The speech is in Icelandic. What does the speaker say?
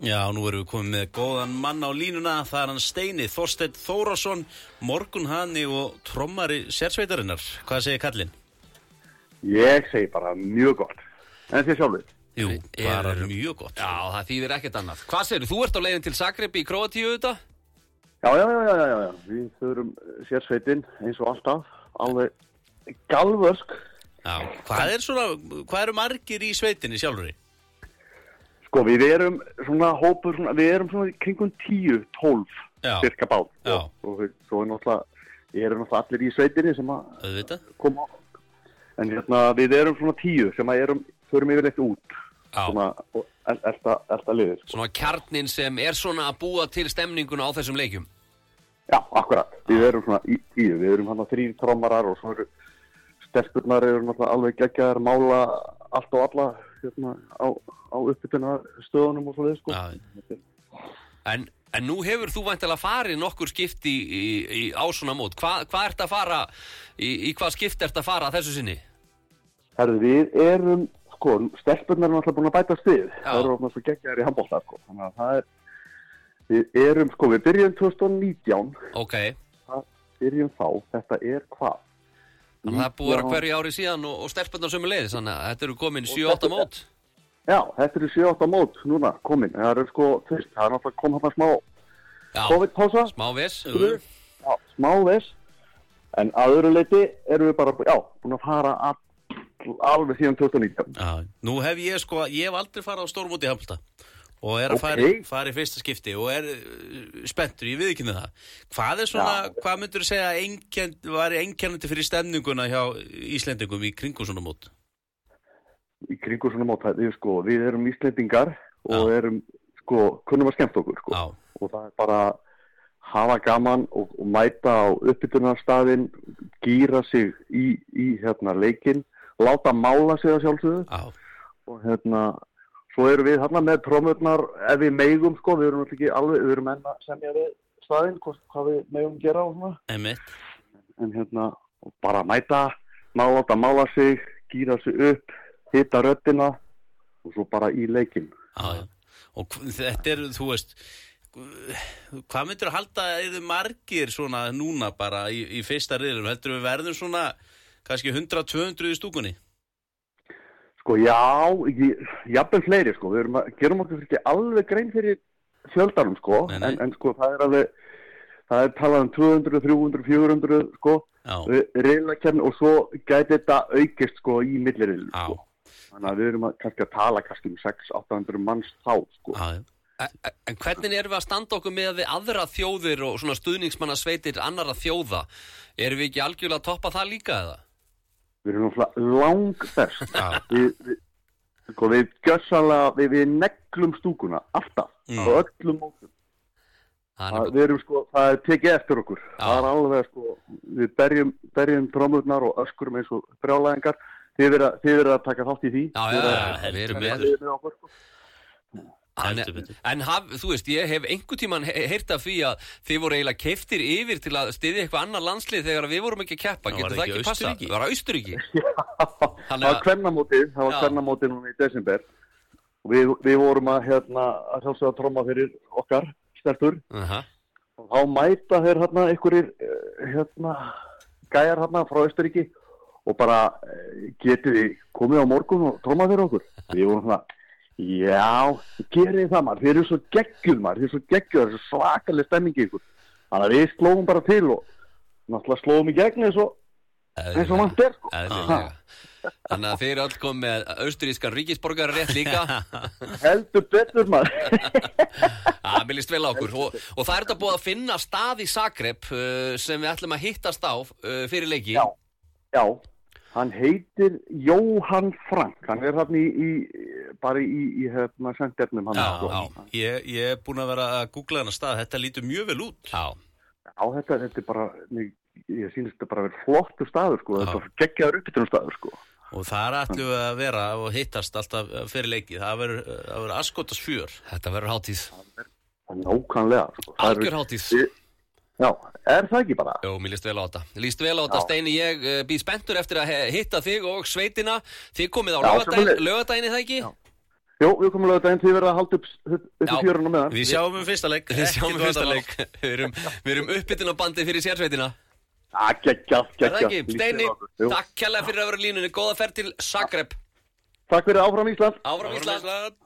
Já, nú erum við komið með góðan mann á línuna. Það er hann Steini Þorsteinn Þórðarson, morgunhani og trommari sérsveitarinnar. Hvað segir kallinn? Ég segi bara mjög gott. En þið sjálfur? Jú, bara mjög gott. Já, það þýðir ekkert annað. Hvað segir þú ert á leiðin til Zagreb í Króatíu þetta? Já. Við þurfum sérsveitin eins og alltaf. Alveg galvösk. Já, hvað eru margir í sveitinni sjálfur? Sko, við erum svona hópur, við erum svona kringum 10-12 cirka bát. Já. Og svo eru náttúrulega allir í sveitinni sem að koma. En við erum svona 10 sem að förum yfirleitt út. Já. Svona, og elta liðir. Svona kjarnin sem er svona að búa til stemninguna á þessum leikjum. Já, akkurat. Við erum svona 10. Við erum 3 trommarar og svo stelpurnar eru náttúrulega alveg geggjaðar, mála allt og alla á uppbytunar stöðunum og svoleiðis, sko. Já. En nú hefur þú væntanlega farið nokkur skipti á svona mót. Hvað ert að fara, í hvað skipti ert að fara að þessu sinni? Herðu, við erum, sko, stelpurnar eru náttúrulega búin að bæta stið. Það eru náttúrulega svo geggjaðar í handbolta, sko. Þannig að það við erum, sko, við byrjum 2019. Ok. Byrjum þá, þetta er hvað? Þannig að það er búið að vera hverju ári síðan og stelpurnar sömuleiðis, þannig að þetta eru komin 7-8 mót. Já, þetta eru 7-8 mót núna komin. Það er sko, það er náttúrulega kom smá COVID-pása. Smá ves. Já, smá ves. En að öðru leyti erum við bara, búin að fara alveg síðan 2019. Já, nú hef ég hef aldrei farið á stórmóti í handbolta. Og er að fara í fyrsta skipti og er spenntur, ég viðurkenni það. Hvað er svona, hvað myndur þú segja var einkennandi fyrir stemninguna hjá Íslendingum í kringum svona mót? Í kringum svona mót, við erum Íslendingar og erum, kunnum að skemmta okkur, Já. Og það er bara hafa gaman og mæta á uppbytunarstaðinn, gíra sig í leikinn, láta mála sig að sjálfsögðu. Já. Og svo erum við með trommurnar ef við megum, við erum náttúrulega ekki alveg, við erum enn að semja við staðinn, hvað við megum gera og svona. Einmitt. En bara mæta, láta mála sig, gíra sig upp, hita röddina og svo bara í leikinn. Já. Og þetta þú veist, hvað myndir þú halda eða margir svona núna bara í fyrsta riðlum? Heldur við verðum svona kannski 100-200 í stúkunni? Sko, jafnvel fleiri, við gerum okkur ekki alveg grein fyrir fjöldanum, Nei. En það er talað um 200, 300, 400, riðlakeppni og svo gæti þetta aukist, í milliriðlum, Þannig að við erum kannski að tala um 600-800 manns þá, En hvernig erum við að standa okkur með við aðra þjóðir og svona stuðningsmannasveitir annarra þjóða? Erum við ekki algjörlega að toppa það líka eða? Við erum náttúrulega langferst. Við gjössalega, við neglum stúkuna, alltaf, á öllum mótum. Við erum það er tekið eftir okkur. Það er alveg, við berjum trommurnar og öskurum eins og brjálæðingar. Þið verið að taka þátt í því. Já, við erum með okkur, En þú veist, ég hef einhvern tímann heyrt af því að þið voru eiginlega keyptir yfir til að styðja eitthvað annar landslið þegar við vorum ekki að keppa. Getur það ekki passað? Það var Austurríki. Það var kvennamótið núna í desember. Og við vorum að sjálfsögða tromma fyrir okkar stelpur. Og þá mæta þeir einhverjir gæjar frá Austurríki og bara getið þið komið á morgun og tromma fyrir okkur. Við vorum já, gerið það maður, þið eru svo geggjuð maður, það er svo svakaleg stemming í ykkur. Þannig að við slóum bara til og náttúrulega slóum í gegn eins og mann ber, Þannig að þið eru öll komið með austurískan ríkisborgararétt líka. Heldur betur maður. Mér líst vel á okkur og það er þetta búið að finna stað í Zagreb sem við ætlum að hittast á fyrir leiki. Já. Hann heitir Jóhann Frank. Hann er bara í sendernum hann. Já. Ég er búin að vera að googla þennan stað. Þetta lítur mjög vel út. Já, þetta er bara, ég sýnist þetta bara verið flottur staður, Þetta er geggjaður uppbytunum staður, Og þar ætlum við að vera og hittast alltaf fyrir leiki. Það verður askotas fjör. Þetta verður hátíð. Nákvæmlega, Algjör hátíð. Já, er það ekki bara? Jú, mér líst vel á þetta. Steini, ég býð spenntur eftir að hitta þig og sveitina. Þið komið á laugardaginn, það ekki? Jó, við komum alveg daginn til að vera að halda upp fjörunum með hann. Við sjáum fyrsta leik. Við erum uppbytun á bandi fyrir sérsveitina. Geggjað. Er það ekki? Steini, takk kærlega fyrir að vera línunni. Góða ferð til Zagreb. Takk fyrir, áfram Ísland. Áfram Ísland.